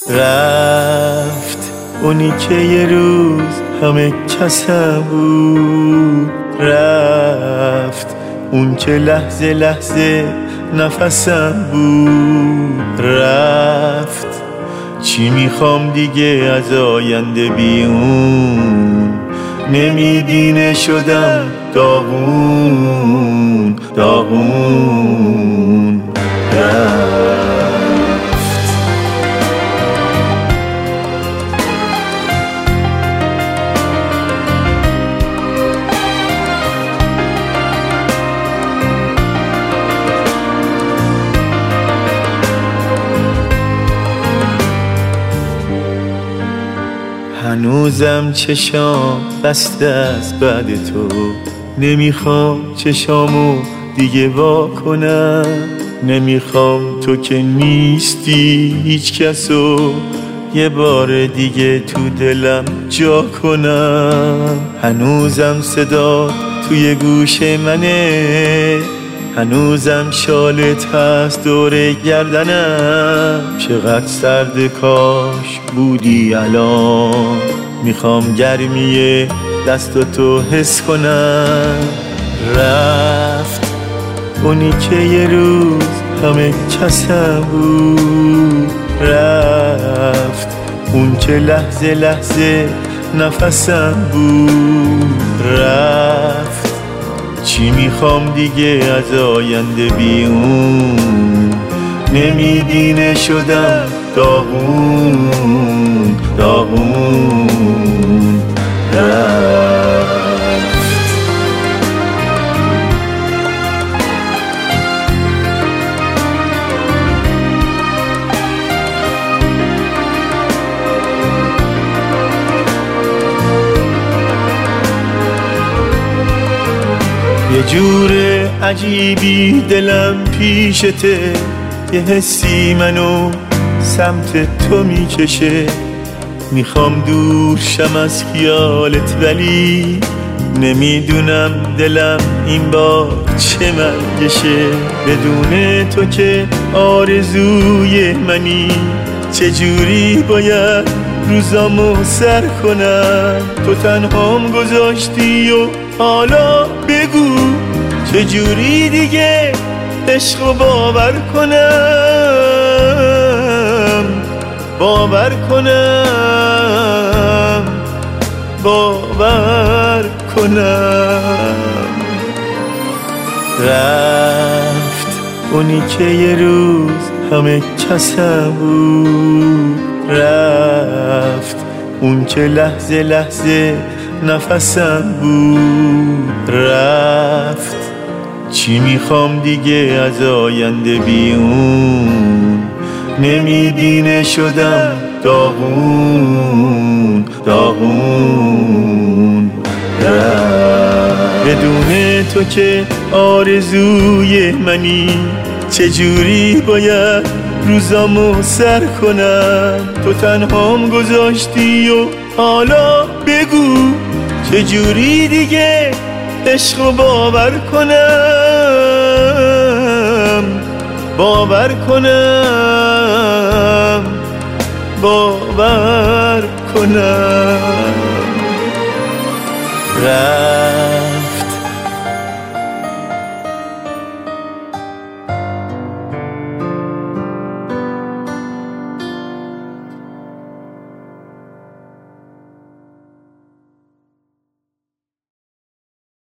رفت اونی که یه روز همه کسم بود، رفت اون که لحظه لحظه نفسم بود، رفت چی میخوام دیگه از آینده بیون، نمیدینه شدم داغون داغون. هنوزم چشام بسته است بعد تو، نمیخوام چشامو دیگه وا کنم، نمیخوام تو که نیستی هیچ کسو یه بار دیگه تو دلم جا کنم. هنوزم صدا توی گوش منه، هنوزم شالت هست دور گردنم، چقدر سرد کاش بودی الان، میخوام گرمی دستاتو حس کنم. رفت اونی که یه روز همه کسم بود، رفت اون که لحظه لحظه نفسم بود، رفت چی میخوام دیگه از آینده بیون، نمیدینه شدم داغون داغون. یه جور عجیبی دلم پیشته، یه حسی منو سمت تو میکشه، میخوام دور شم از خیالت ولی نمیدونم دلم این بار چه مرگشه، بدون تو که آرزوی منی، چجوری باید روزامو سر کنم، تو تنهام گذاشتی و حالا بگو چجوری دیگه عشقو باور کنم، باور کنم، باور کنم. رفت اونی که یه روز همه کسم بود، رفت اون که لحظه لحظه نفسم بود، رفت چی میخوام دیگه از آینده بیون، نمیدینه شدم داغون داغون. بدون تو که آرزوی منی، چجوری باید روزامو سر کنم، تو تنهام گذاشتی و حالا بگو چجوری دیگه عشقو باور کنم، باور کنم، باور کنم.